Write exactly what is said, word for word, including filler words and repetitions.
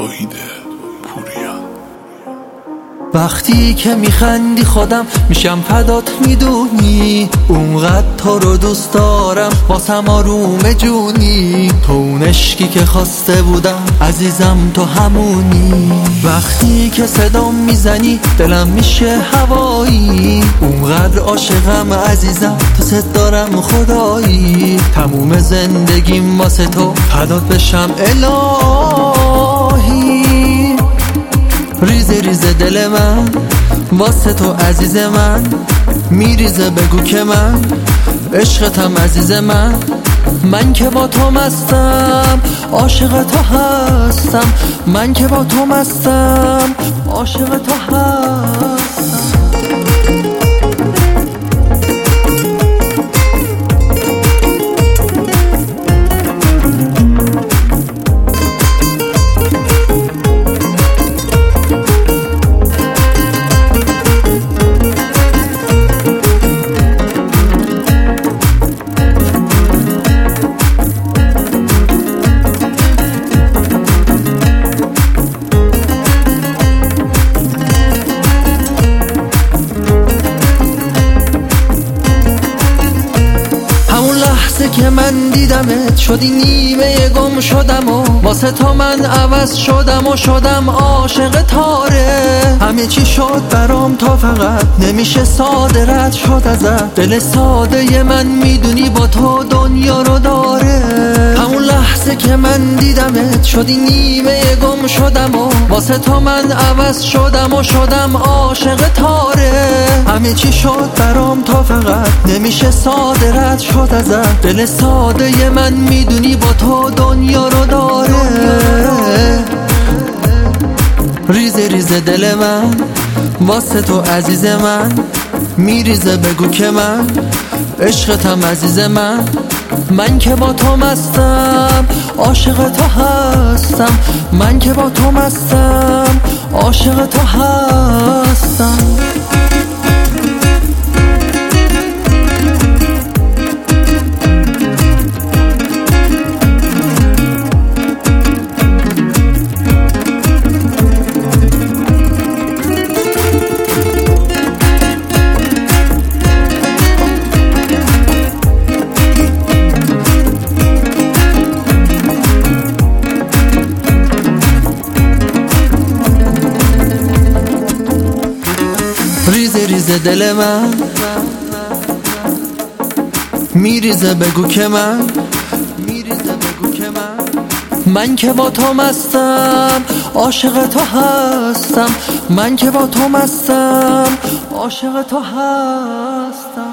توحید پوریا. وقتی که میخندی خودم میشم فدات، میدونی اونقدر تو رو دوست دارم، واسم آروم جونی، تو اون عشقی که خواسته بودم عزیزم، تو همونی. وقتی که صدام میزنی دلم میشه هوایی، اونقدر عاشقم عزیزم، تو ست دارم خدایی، تموم زندگیم واسه تو فدات بشم الهی. ریزه ریزه دل من واسه تو عزیز من، میریزه بگو که من عشقتم عزیز من. من که با تو مستم عاشق تو هستم، من که با تو مستم عاشق تو هستم. که من دیدمت شدی نیمه گم شدم و واسه تو من عوض شدم و شدم عاشق تاره. همه چی شد برام تا فقط نمیشه ساده رد شد ازت، دل ساده من میدونی با تو دنیا رو داره. همون لحظه که من دیدمت شدی نیمه گم شدم و واسه تو من عوض شدم و شدم عاشق تاره. همه چی شد برام تا فقط نمیشه ساده رد شد ازت، دل ساده من میدونی با تو دنیا رو داره. ریزه ریزه دل من واسه تو عزیز من، میریزه بگو که من عشقتم عزیز من. من که با تو مستم عاشق تو هستم، من که با تو مستم عاشق تو هستم. ریزه ریزه دل من میریزه بگو که من میریزه بگو که من من که با تو مستم عاشق تو هستم، من که با تو مستم عاشق تو هستم.